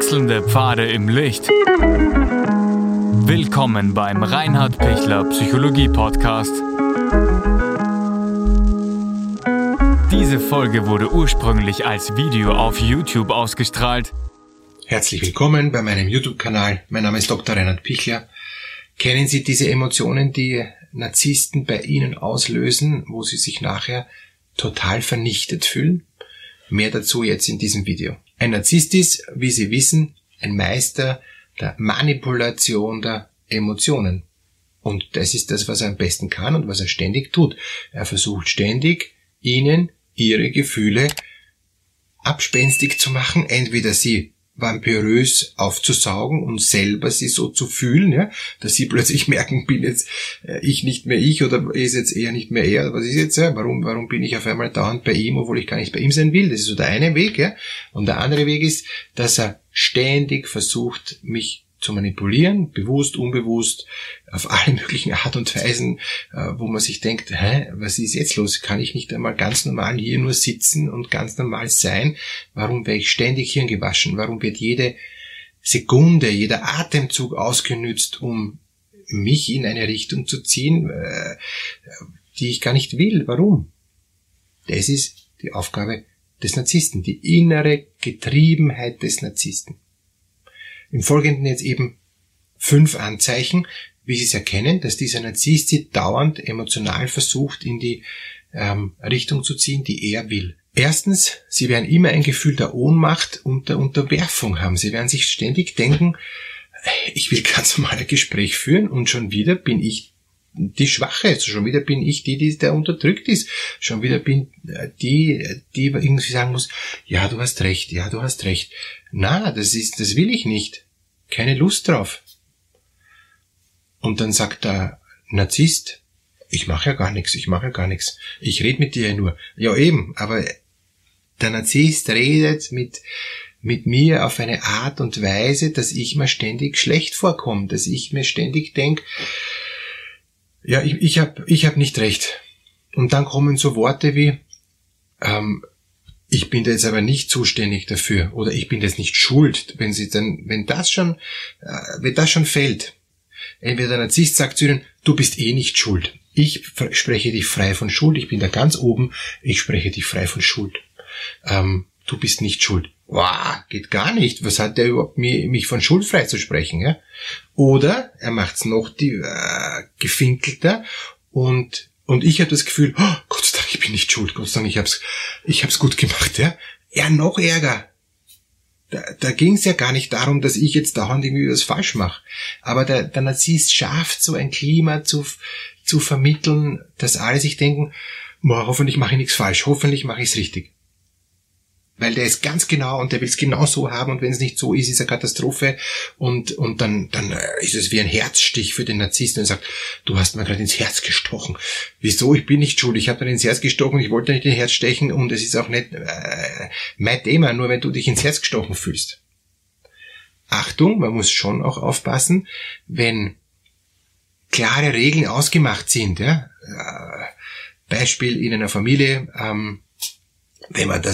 Wechselnde Pfade im Licht. Willkommen beim Reinhard Pichler Psychologie Podcast. Diese Folge wurde ursprünglich als Video auf YouTube ausgestrahlt. Herzlich willkommen bei meinem YouTube-Kanal. Mein Name ist Dr. Reinhard Pichler. Kennen Sie diese Emotionen, die Narzissten bei Ihnen auslösen, wo Sie sich nachher total vernichtet fühlen? Mehr dazu jetzt in diesem Video. Ein Narzisst ist, wie Sie wissen, ein Meister der Manipulation der Emotionen. Und das ist das, was er am besten kann und was er ständig tut. Er versucht ständig, Ihnen Ihre Gefühle abspenstig zu machen, entweder sie vampirös aufzusaugen und selber sie so zu fühlen, ja, dass sie plötzlich merken, bin jetzt ich nicht mehr ich oder ist jetzt eher nicht mehr er, was ist jetzt, ja, warum bin ich auf einmal dauernd bei ihm, obwohl ich gar nicht bei ihm sein will. Das ist so der eine Weg, ja. Und der andere Weg ist, dass er ständig versucht, mich zu manipulieren, bewusst, unbewusst, auf alle möglichen Art und Weisen, wo man sich denkt, was ist jetzt los? Kann ich nicht einmal ganz normal hier nur sitzen und ganz normal sein? Warum werde ich ständig hirngewaschen? Warum wird jede Sekunde, jeder Atemzug ausgenützt, um mich in eine Richtung zu ziehen, die ich gar nicht will? Warum? Das ist die Aufgabe des Narzissten, die innere Getriebenheit des Narzissten. Im Folgenden jetzt eben 5 Anzeichen, wie Sie es erkennen, dass dieser Narzisst Sie dauernd emotional versucht, in die Richtung zu ziehen, die er will. Erstens, Sie werden immer ein Gefühl der Ohnmacht und der Unterwerfung haben. Sie werden sich ständig denken, ich will ganz normal ein Gespräch führen und schon wieder bin ich die Schwache, schon wieder bin ich die der unterdrückt ist, schon wieder bin die irgendwie sagen muss, ja, du hast recht, na, das will ich nicht, keine Lust drauf. Und dann sagt der Narzisst, ich mache ja gar nichts, ich rede mit dir ja nur. Ja eben, aber der Narzisst redet mit mir auf eine Art und Weise, dass ich mir ständig schlecht vorkomme, dass ich mir ständig denke, ja, ich hab nicht recht. Und dann kommen so Worte wie, ich bin da jetzt aber nicht zuständig dafür oder ich bin das nicht schuld. Wenn das schon fällt, entweder der Narzisst sagt zu Ihnen, du bist eh nicht schuld. Ich spreche dich frei von Schuld, ich bin da ganz oben, ich spreche dich frei von Schuld. Du bist nicht schuld. Wow, geht gar nicht. Was hat der überhaupt, mich von Schuld frei zu sprechen, ja? Oder er macht's noch gefinkelter und ich habe das Gefühl, oh, Gott sei Dank, ich bin nicht schuld. Gott sei Dank, ich hab's gut gemacht, ja? Ja, noch ärger. Da ging's ja gar nicht darum, dass ich jetzt dauernd irgendwie was falsch mache. Aber der Narzisst schafft so ein Klima zu vermitteln, dass alle sich denken, hoffentlich mache ich nichts falsch, hoffentlich mache ich's richtig. Weil der ist ganz genau und der will es genau so haben und wenn es nicht so ist, ist eine Katastrophe und dann ist es wie ein Herzstich für den Narzissten und sagt, du hast mir gerade ins Herz gestochen. Wieso? Ich bin nicht schuld, ich habe dir ins Herz gestochen, ich wollte nicht ins Herz stechen und es ist auch nicht mein Thema, nur wenn du dich ins Herz gestochen fühlst. Achtung, man muss schon auch aufpassen, wenn klare Regeln ausgemacht sind. Ja? Beispiel in einer Familie, wenn man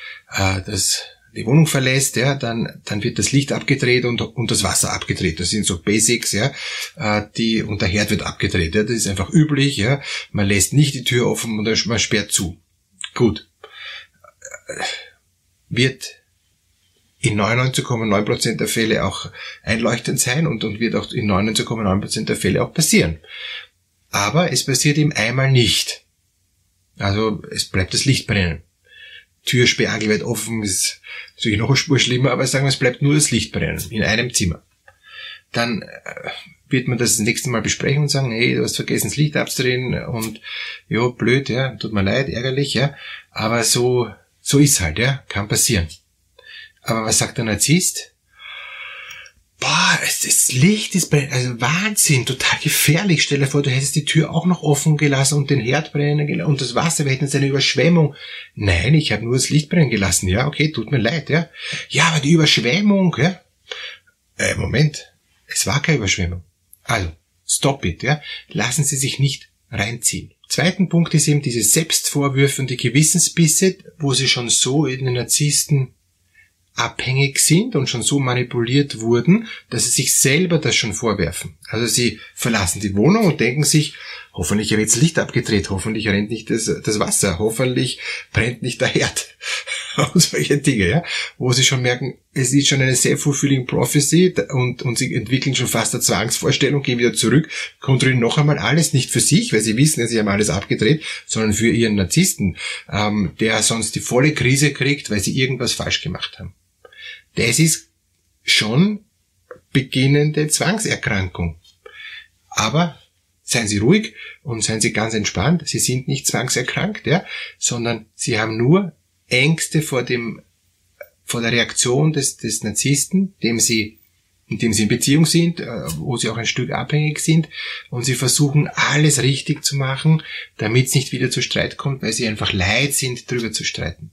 die Wohnung verlässt, ja, dann wird das Licht abgedreht und das Wasser abgedreht. Das sind so Basics, ja, und der Herd wird abgedreht. Ja, das ist einfach üblich, ja. Man lässt nicht die Tür offen und man sperrt zu. Gut. Wird in 99,9% der Fälle auch einleuchtend sein und wird auch in 99,9% der Fälle auch passieren. Aber es passiert ihm einmal nicht. Also es bleibt das Licht brennen. Türsperrangel wird offen, ist natürlich noch eine Spur schlimmer, aber sagen wir, es bleibt nur das Licht brennen, in einem Zimmer. Dann wird man das nächste Mal besprechen und sagen, hey, du hast vergessen, das Licht abzudrehen und ja, blöd, ja, tut mir leid, ärgerlich, ja, aber so ist halt, ja, kann passieren. Aber was sagt der Narzisst? Boah, das Licht ist also Wahnsinn, total gefährlich. Stell dir vor, du hättest die Tür auch noch offen gelassen und den Herd brennen gelassen und das Wasser, wir hätten jetzt eine Überschwemmung. Nein, ich habe nur das Licht brennen gelassen. Ja, okay, tut mir leid, ja. Ja, aber die Überschwemmung, ja. Moment, es war keine Überschwemmung. Also, stop it, ja. Lassen Sie sich nicht reinziehen. Zweiten Punkt ist eben diese Selbstvorwürfe und die Gewissensbisse, wo Sie schon so in den Narzissten abhängig sind und schon so manipuliert wurden, dass sie sich selber das schon vorwerfen. Also sie verlassen die Wohnung und denken sich, hoffentlich wird das Licht abgedreht, hoffentlich rennt nicht das Wasser, hoffentlich brennt nicht der Herd. Und solche Dinge, ja, wo sie schon merken, es ist schon eine self-fulfilling prophecy und sie entwickeln schon fast eine Zwangsvorstellung, gehen wieder zurück, kontrollieren noch einmal alles, nicht für sich, weil sie wissen, sie haben alles abgedreht, sondern für ihren Narzissten, der sonst die volle Krise kriegt, weil sie irgendwas falsch gemacht haben. Das ist schon beginnende Zwangserkrankung. Aber seien Sie ruhig und seien Sie ganz entspannt. Sie sind nicht zwangserkrankt, ja, sondern Sie haben nur Ängste vor der Reaktion des Narzissten, in dem sie in Beziehung sind, wo sie auch ein Stück abhängig sind, und sie versuchen alles richtig zu machen, damit es nicht wieder zu Streit kommt, weil sie einfach leid sind, darüber zu streiten.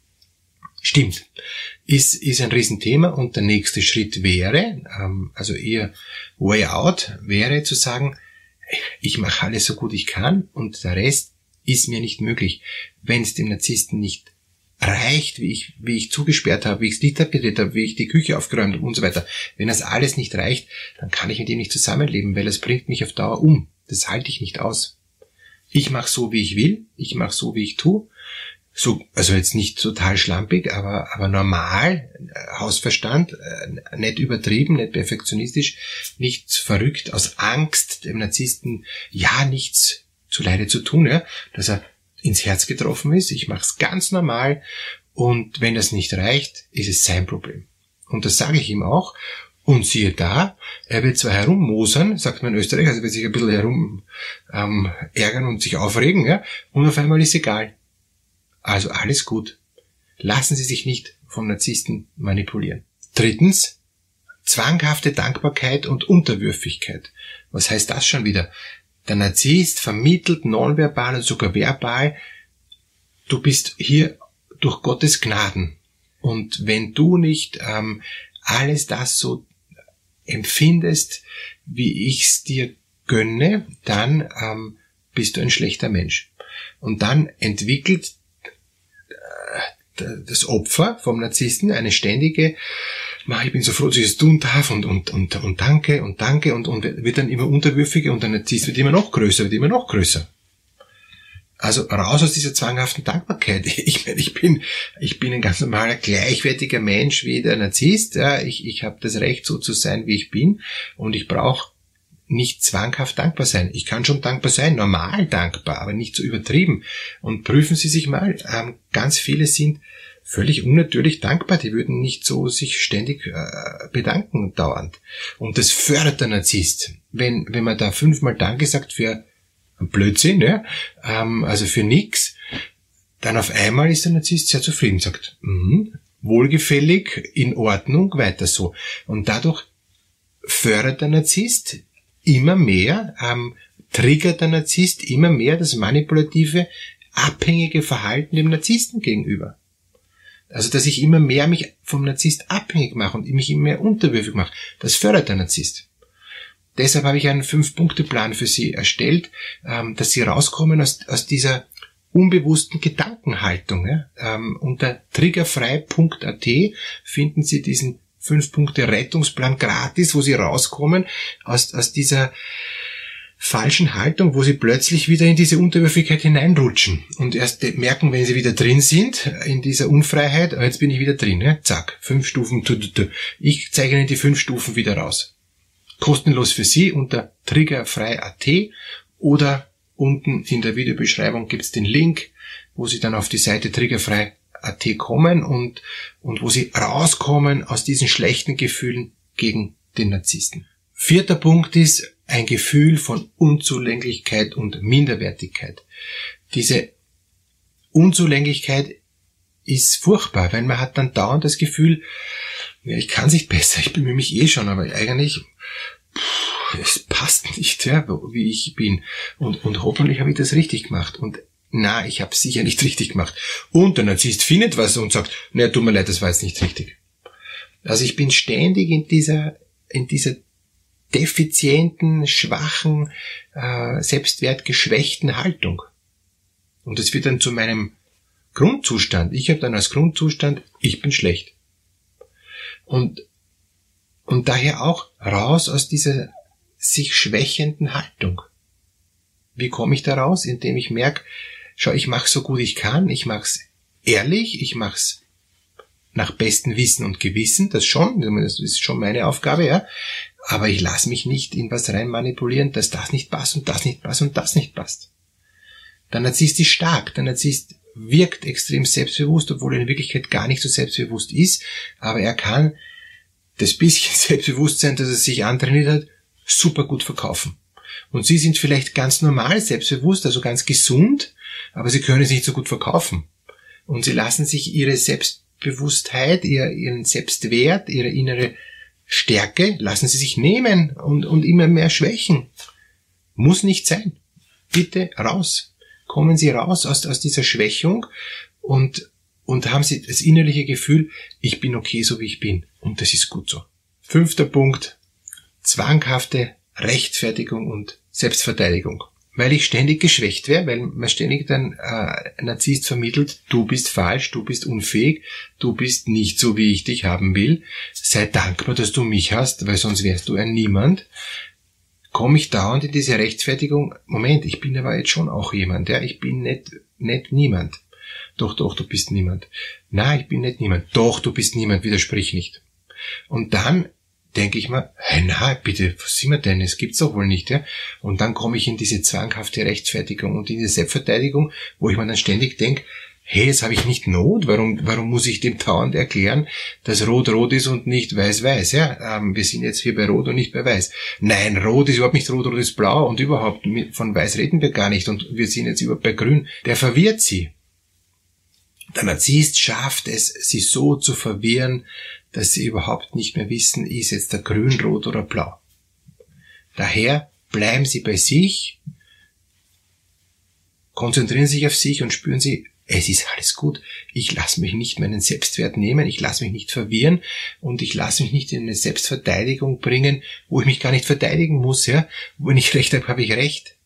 Stimmt. Ist ein Riesenthema, und der nächste Schritt wäre, also ihr Way Out wäre zu sagen, ich mache alles so gut ich kann und der Rest ist mir nicht möglich. Wenn es dem Narzissten nicht reicht, wie ich zugesperrt habe, wie ich das Licht abgedreht habe, wie ich die Küche aufgeräumt habe und so weiter. Wenn das alles nicht reicht, dann kann ich mit ihm nicht zusammenleben, weil das bringt mich auf Dauer um. Das halte ich nicht aus. Ich mache so, wie ich will, ich mache so, wie ich tue. So, also jetzt nicht total schlampig, aber normal, Hausverstand, nicht übertrieben, nicht perfektionistisch, nicht verrückt, aus Angst, dem Narzissten ja nichts zuleide zu tun, ja, dass er ins Herz getroffen ist. Ich mache es ganz normal, und wenn das nicht reicht, ist es sein Problem. Und das sage ich ihm auch. Und siehe da, er wird zwar herummosern, sagt man in Österreich, also wird sich ein bisschen herum ärgern und sich aufregen, ja, und auf einmal ist egal. Also alles gut. Lassen Sie sich nicht vom Narzissten manipulieren. Drittens, zwanghafte Dankbarkeit und Unterwürfigkeit. Was heißt das schon wieder? Der Narzisst vermittelt nonverbal und sogar verbal, du bist hier durch Gottes Gnaden. Und wenn du nicht alles das so empfindest, wie ich's dir gönne, dann bist du ein schlechter Mensch. Und dann entwickelt das Opfer vom Narzissten eine ständige, ich bin so froh, dass ich es tun darf und danke und wird dann immer unterwürfiger, und der Narzisst wird immer noch größer. Also raus aus dieser zwanghaften Dankbarkeit. Ich meine, ich bin ein ganz normaler, gleichwertiger Mensch wie der Narzisst. Ja, ich habe das Recht, so zu sein, wie ich bin, und ich brauche nicht zwanghaft dankbar sein. Ich kann schon dankbar sein, normal dankbar, aber nicht so übertrieben. Und prüfen Sie sich mal, ganz viele sind völlig unnatürlich dankbar, die würden nicht so sich ständig bedanken dauernd. Und das fördert der Narzisst. Wenn man da 5-mal Danke sagt für einen Blödsinn, ja, also für nix, dann auf einmal ist der Narzisst sehr zufrieden, sagt, wohlgefällig, in Ordnung, weiter so. Und dadurch fördert der Narzisst immer mehr, triggert der Narzisst immer mehr das manipulative, abhängige Verhalten dem Narzissten gegenüber. Also, dass ich immer mehr mich vom Narzisst abhängig mache und mich immer mehr unterwürfig mache, das fördert der Narzisst. Deshalb habe ich einen 5-Punkte-Plan für Sie erstellt, dass Sie rauskommen aus dieser unbewussten Gedankenhaltung. Ja? Unter triggerfrei.at finden Sie diesen 5-Punkte-Rettungsplan gratis, wo Sie rauskommen aus dieser falschen Haltung, wo sie plötzlich wieder in diese Unterwürfigkeit hineinrutschen und erst merken, wenn sie wieder drin sind, in dieser Unfreiheit, jetzt bin ich wieder drin, ja? Zack, 5 Stufen, ich zeige Ihnen die 5 Stufen wieder raus. Kostenlos für Sie unter triggerfrei.at, oder unten in der Videobeschreibung gibt's den Link, wo Sie dann auf die Seite triggerfrei.at kommen und wo Sie rauskommen aus diesen schlechten Gefühlen gegen den Narzissten. 4. Punkt ist ein Gefühl von Unzulänglichkeit und Minderwertigkeit. Diese Unzulänglichkeit ist furchtbar, weil man hat dann dauernd das Gefühl, ja, ich kann nicht besser, ich bemühe mich eh schon, aber eigentlich, es passt nicht, ja, wie ich bin. Und hoffentlich habe ich das richtig gemacht. Und na, ich habe es sicher nicht richtig gemacht. Und der Narzisst findet was und sagt, na, tut mir leid, das war jetzt nicht richtig. Also ich bin ständig in dieser defizienten, schwachen, selbstwertgeschwächten Haltung. Und das wird dann zu meinem Grundzustand. Ich habe dann als Grundzustand, ich bin schlecht. Und daher auch raus aus dieser sich schwächenden Haltung. Wie komme ich da raus? Indem ich merke, schau, ich mache so gut ich kann, ich mache es ehrlich, ich mache es nach bestem Wissen und Gewissen, das ist schon meine Aufgabe, ja. Aber ich lasse mich nicht in was rein manipulieren, dass das nicht passt und das nicht passt und das nicht passt. Der Narzisst ist stark, der Narzisst wirkt extrem selbstbewusst, obwohl er in Wirklichkeit gar nicht so selbstbewusst ist, aber er kann das bisschen Selbstbewusstsein, das er sich antrainiert hat, super gut verkaufen. Und Sie sind vielleicht ganz normal selbstbewusst, also ganz gesund, aber Sie können es nicht so gut verkaufen. Und Sie lassen sich Ihre Selbstbewusstheit, Ihren Selbstwert, Ihre innere Stärke, lassen Sie sich nehmen und immer mehr schwächen. Muss nicht sein. Bitte raus. Kommen Sie raus aus dieser Schwächung und haben Sie das innerliche Gefühl, ich bin okay, so wie ich bin. Und das ist gut so. 5. Punkt. Zwanghafte Rechtfertigung und Selbstverteidigung. Weil ich ständig geschwächt wäre, weil man ständig dann Narzisst vermittelt, du bist falsch, du bist unfähig, du bist nicht so, wie ich dich haben will. Sei dankbar, dass du mich hast, weil sonst wärst du ein Niemand. Komme ich dauernd in diese Rechtfertigung, Moment, ich bin aber jetzt schon auch jemand, ja, ich bin nicht niemand. Doch, du bist niemand. Nein, ich bin nicht niemand. Doch, du bist niemand, widersprich nicht. Und dann denke ich mir, hey, na, bitte, was sind wir denn? Es gibt's doch wohl nicht, ja? Und dann komme ich in diese zwanghafte Rechtfertigung und in diese Selbstverteidigung, wo ich mir dann ständig denke, hey, jetzt habe ich nicht Not, warum muss ich dem dauernd erklären, dass Rot rot ist und nicht weiß weiß, ja? Wir sind jetzt hier bei Rot und nicht bei Weiß. Nein, Rot ist überhaupt nicht rot, rot ist blau und überhaupt, von Weiß reden wir gar nicht und wir sind jetzt überhaupt bei Grün. Der verwirrt sie. Der Narzisst schafft es, sie so zu verwirren, dass sie überhaupt nicht mehr wissen, ist jetzt der grün, rot oder blau. Daher bleiben Sie bei sich, konzentrieren sich auf sich und spüren Sie, es ist alles gut. Ich lasse mich nicht meinen Selbstwert nehmen, ich lasse mich nicht verwirren und ich lasse mich nicht in eine Selbstverteidigung bringen, wo ich mich gar nicht verteidigen muss. Ja? Wenn ich Recht habe, habe ich Recht.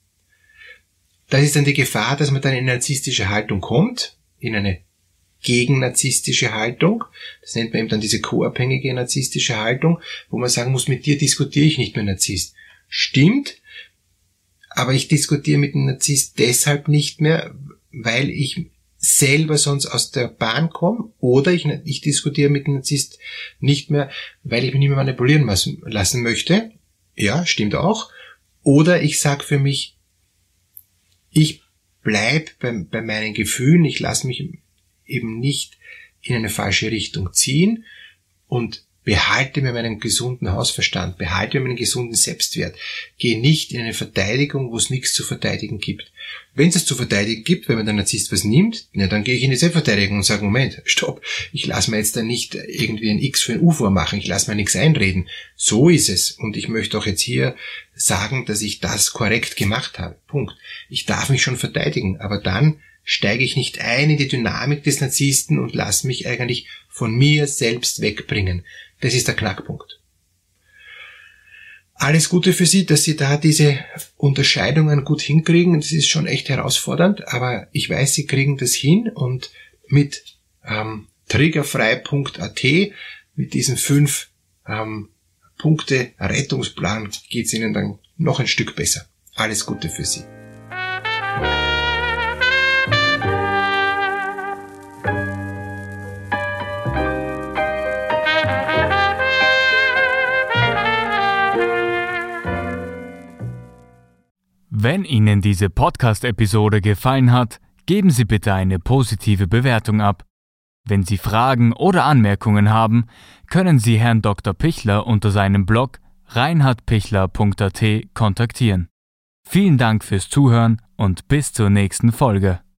Das ist dann die Gefahr, dass man dann in eine narzisstische Haltung kommt, in eine gegennarzisstische Haltung. Das nennt man eben dann diese co-abhängige narzisstische Haltung, wo man sagen muss, mit dir diskutiere ich nicht mehr Narzisst. Stimmt, aber ich diskutiere mit dem Narzisst deshalb nicht mehr, weil ich selber sonst aus der Bahn komme, oder ich diskutiere mit dem Narzisst nicht mehr, weil ich mich nicht mehr manipulieren lassen möchte. Ja, stimmt auch. Oder ich sage für mich, ich bleib bei meinen Gefühlen, ich lasse mich eben nicht in eine falsche Richtung ziehen und behalte mir meinen gesunden Hausverstand, behalte mir meinen gesunden Selbstwert. Gehe nicht in eine Verteidigung, wo es nichts zu verteidigen gibt. Wenn es zu verteidigen gibt, wenn mir der Narzisst was nimmt, ja, dann gehe ich in die Selbstverteidigung und sage, Moment, stopp, ich lasse mir jetzt da nicht irgendwie ein X für ein U vormachen, ich lasse mir nichts einreden. So ist es. Und ich möchte auch jetzt hier sagen, dass ich das korrekt gemacht habe. Punkt. Ich darf mich schon verteidigen, aber dann steige ich nicht ein in die Dynamik des Narzissten und lasse mich eigentlich von mir selbst wegbringen. Das ist der Knackpunkt. Alles Gute für Sie, dass Sie da diese Unterscheidungen gut hinkriegen. Das ist schon echt herausfordernd, aber ich weiß, Sie kriegen das hin und mit triggerfrei.at, mit diesen 5 Punkte Rettungsplan geht es Ihnen dann noch ein Stück besser. Alles Gute für Sie. Wenn Ihnen diese Podcast-Episode gefallen hat, geben Sie bitte eine positive Bewertung ab. Wenn Sie Fragen oder Anmerkungen haben, können Sie Herrn Dr. Pichler unter seinem Blog reinhardpichler.at kontaktieren. Vielen Dank fürs Zuhören und bis zur nächsten Folge.